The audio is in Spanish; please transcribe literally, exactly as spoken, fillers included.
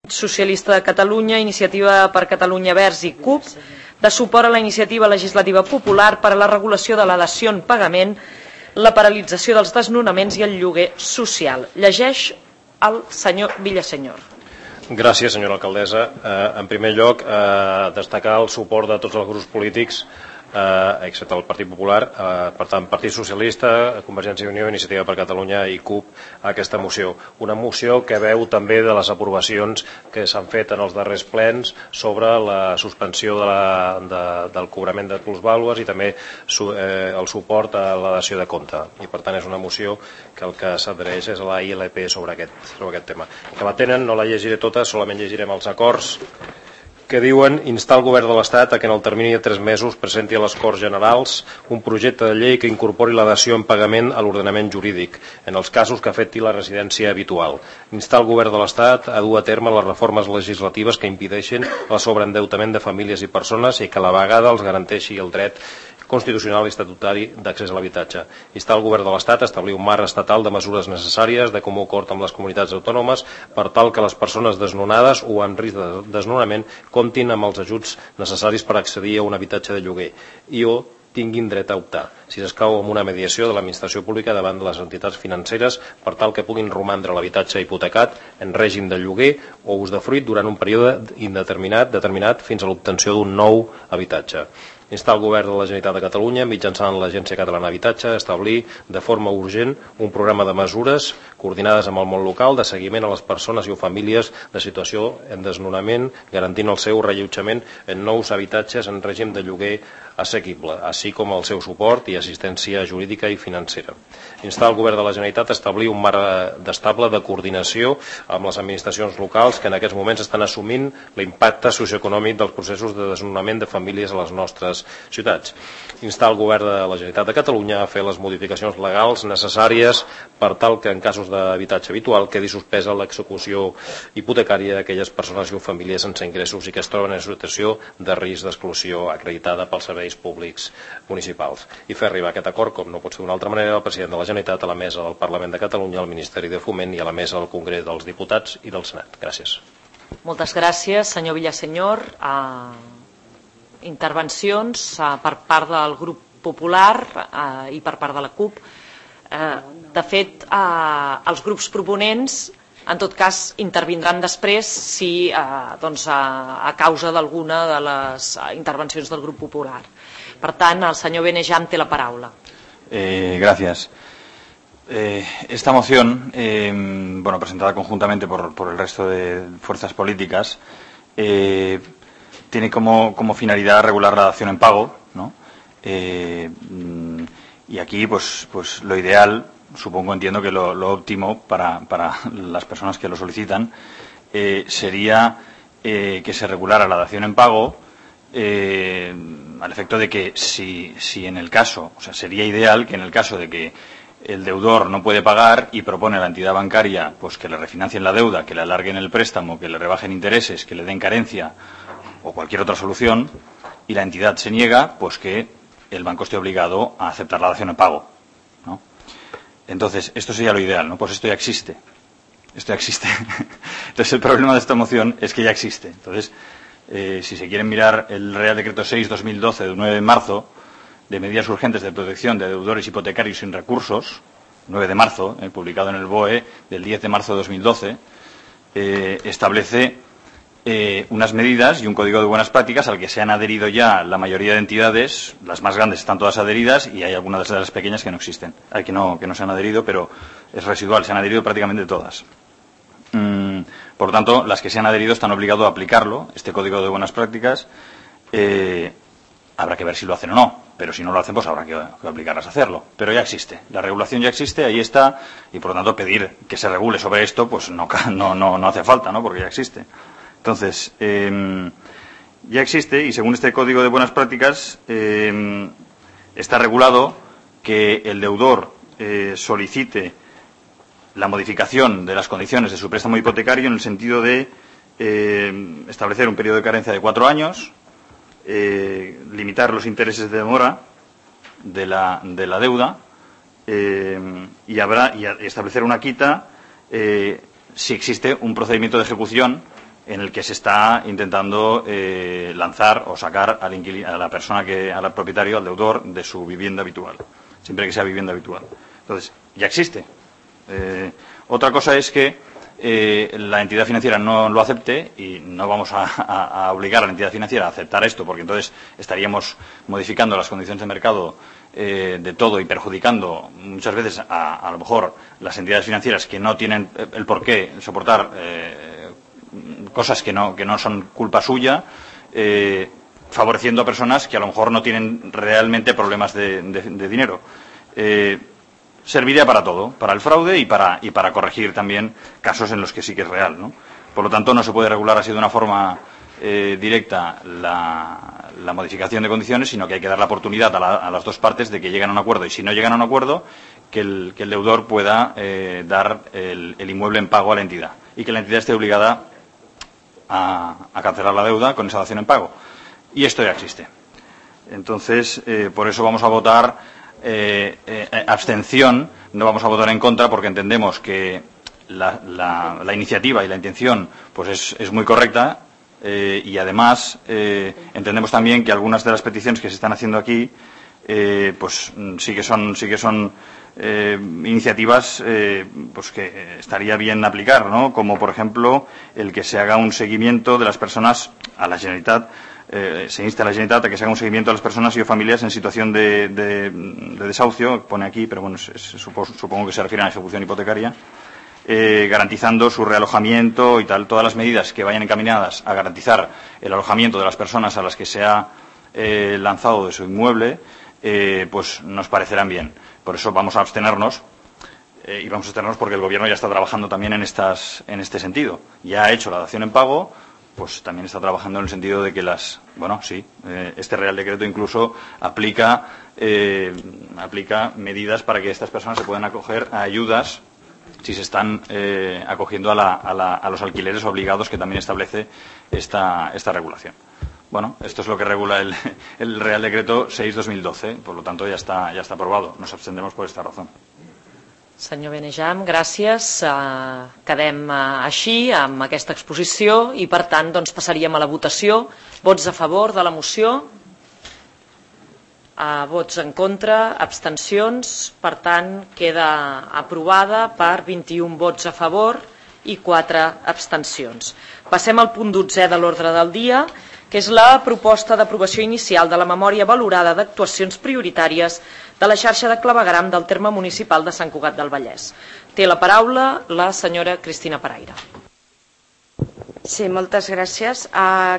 Socialista de Catalunya, Iniciativa per Catalunya Verds i C U P, de suport a la iniciativa legislativa popular per a la regulació de la dació en pagament, la paralització dels desnonaments i el lloguer social. Llegeix el senyor Villasenyor. Gràcies, senyora alcaldessa. Eh, en primer lloc, eh, destacar el suport de tots els grups polítics, eh, excepte el Partit Popular, eh, per tant, Partit Socialista, Convergència i Unió, Iniciativa per Catalunya i C U P, a aquesta moció. Una moció que veu també de les aprovacions que s'han fet en els darrers plens sobre la suspensió de la, de, del cobrament de plusvàlues i també su, eh, el suport a la dació de compte. I per tant és una moció que el que s'adhereix és a la I L P sobre aquest, sobre aquest tema. Que la tenen, no la llegiré tota, solament llegirem els acords que diuen instar el govern de l'Estat a que en el termini de tres mesos presenti a les Corts Generals un projecte de llei que incorpori la dació en pagament a l'ordenament jurídic en els casos que afecti la residència habitual. Instar el govern de l'Estat a dur a terme les reformes legislatives que impedeixin el sobreendeutament de famílies i persones i que a la vegada els garanteixi el dret constitucional i estatutari d'accés a l'habitatge. Instar el govern de l'Estat a establir un marc estatal de mesures necessàries de comú acord amb les comunitats autònomes per tal que les persones desnonades o en risc de desnonament comptin amb els ajuts necessaris per accedir a un habitatge de lloguer i o tinguin dret a optar, si s'escau amb una mediació de l'administració pública davant de les entitats financeres per tal que puguin romandre l'habitatge hipotecat en règim de lloguer o usdefruit durant un període indeterminat determinat fins a l'obtenció d'un nou habitatge. Instar el govern de la Generalitat de Catalunya, mitjançant l'Agència Catalana d'Habitatge, a establir de forma urgent un programa de mesures coordinades amb el món local de seguiment a les persones i o famílies de situació en desnonament, garantint el seu rellotjament en nous habitatges en règim de lloguer assequible, així com el seu suport i assistència jurídica i financera. Instar el govern de la Generalitat a establir un marc estable de coordinació amb les administracions locals que en aquests moments estan assumint l'impacte socioeconòmic dels processos de desnonament de famílies a les nostres ciutats. Instar el govern de la Generalitat de Catalunya a fer les modificacions legals necessàries per tal que en casos d'habitatge habitual quedi suspesa l'execució hipotecària d'aquelles persones i o famílies sense ingressos i que es troben en situació de risc d'exclusió acreditada pels serveis públics municipals. I fer arribar aquest acord, com no pot ser d'una altra manera, al president de la Generalitat, a la mesa del Parlament de Catalunya, al Ministeri de Foment i a la mesa del Congrés dels Diputats i del Senat. Gràcies. Moltes gràcies, senyor Villasenyor. Uh... intervencions uh, per part del grup popular uh, i per part de la C U P. Uh, de fet, uh, els grups proponents en tot cas intervindran després si uh, doncs, uh, a causa d'alguna de les uh, intervencions del grup popular. Per tant, el senyor Benejam té la paraula. Eh, gracias. Eh, esta moción, eh, bueno, presentada conjuntamente por, por el resto de fuerzas políticas, eh, tiene como, como finalidad regular la dación en pago, ¿no? Eh, y aquí, pues, pues lo ideal, supongo, entiendo que lo, lo óptimo para, para las personas que lo solicitan, eh, sería eh, que se regulara la dación en pago eh, al efecto de que si, si en el caso, o sea, sería ideal que en el caso de que el deudor no puede pagar y propone a la entidad bancaria pues que le refinancien la deuda, que le alarguen el préstamo, que le rebajen intereses, que le den carencia o cualquier otra solución, y la entidad se niega, pues que el banco esté obligado a aceptar la dación en pago, ¿no? Entonces, esto sería lo ideal, ¿no? Pues esto ya existe. Esto ya existe. Entonces, el problema de esta moción es que ya existe. Entonces, eh, si se quieren mirar el Real Decreto seis barra dos mil doce del nueve de marzo, de medidas urgentes de protección de deudores hipotecarios sin recursos, nueve de marzo, eh, publicado en el B O E del diez de marzo de dos mil doce, eh, establece Eh, unas medidas y un código de buenas prácticas al que se han adherido ya la mayoría de entidades. Las más grandes están todas adheridas y hay algunas de las pequeñas que no existen, hay que no, que no se han adherido, pero es residual, se han adherido prácticamente todas. Mm, por lo tanto, las que se han adherido están obligados a aplicarlo, este código de buenas prácticas. Eh, habrá que ver si lo hacen o no, pero si no lo hacen, pues habrá que, que obligarlas a hacerlo. Pero ya existe, la regulación ya existe, ahí está, y por lo tanto pedir que se regule sobre esto, pues no, no, no, no hace falta, ¿no? Porque ya existe. Entonces, eh, ya existe, y según este Código de Buenas Prácticas, eh, está regulado que el deudor eh, solicite la modificación de las condiciones de su préstamo hipotecario en el sentido de eh, establecer un periodo de carencia de cuatro años, eh, limitar los intereses de demora de la, de la deuda eh, y, habrá, y establecer una quita eh, si existe un procedimiento de ejecución en el que se está intentando eh, lanzar o sacar al inquilino, a la persona que, al propietario, al deudor, de su vivienda habitual, siempre que sea vivienda habitual. Entonces, ya existe. Eh, otra cosa es que eh, la entidad financiera no lo acepte, y no vamos a, a, a obligar a la entidad financiera a aceptar esto, porque entonces estaríamos modificando las condiciones de mercado eh, de todo y perjudicando muchas veces a, a lo mejor las entidades financieras que no tienen el por qué soportar eh, cosas que no, que no son culpa suya, eh, favoreciendo a personas que a lo mejor no tienen realmente problemas de, de, de dinero. Eh, serviría para todo, para el fraude y para, y para corregir también casos en los que sí que es real, ¿no? Por lo tanto, no se puede regular así de una forma eh, directa la, la modificación de condiciones, sino que hay que dar la oportunidad a, la, a las dos partes de que lleguen a un acuerdo, y si no llegan a un acuerdo, que el, que el deudor pueda eh, dar el, el inmueble en pago a la entidad, y que la entidad esté obligada a, a cancelar la deuda con esa dación en pago. Y esto ya existe. Entonces, eh, por eso vamos a votar Eh, eh, abstención, no vamos a votar en contra, porque entendemos que la, la, la iniciativa y la intención pues es, es muy correcta, eh, y además eh, entendemos también que algunas de las peticiones que se están haciendo aquí eh, pues sí que son sí que son eh, iniciativas eh, pues que estaría bien aplicar, ¿no? Como por ejemplo el que se haga un seguimiento de las personas a la Generalitat. Eh, se insta a la Generalitat a que se haga un seguimiento a las personas y o familias en situación de, de, de desahucio, pone aquí, pero bueno, es, es, supongo, supongo que se refiere a la ejecución hipotecaria, eh, garantizando su realojamiento y tal. Todas las medidas que vayan encaminadas a garantizar el alojamiento de las personas a las que se ha eh, lanzado de su inmueble, eh, pues nos parecerán bien. Por eso vamos a abstenernos, eh, y vamos a abstenernos porque el Gobierno ya está trabajando también en, estas, en este sentido. Ya ha hecho la dación en pago, pues también está trabajando en el sentido de que las, bueno, sí, eh, este Real Decreto incluso aplica, eh, aplica medidas para que estas personas se puedan acoger a ayudas si se están eh, acogiendo a, la, a, la, a los alquileres obligados que también establece esta, esta regulación. Bueno, esto es lo que regula el, el Real Decreto seis barra dos mil doce, por lo tanto ya está, ya está aprobado. Nos abstendremos por esta razón. Senyor Benejam, gràcies. Uh, quedem uh, així, amb aquesta exposició, i per tant doncs, passaríem a la votació. Vots a favor de la moció? Uh, vots en contra? Abstencions? Per tant, queda aprovada per vint-i-un vots a favor i quatre abstencions. Passem al punt dotzè de l'ordre del dia, que és la proposta d'aprovació inicial de la memòria valorada d'actuacions prioritàries de la xarxa de clavegueram del terme municipal de Sant Cugat del Vallès. Té la paraula la senyora Cristina Paraire. Sí, moltes gràcies. Uh,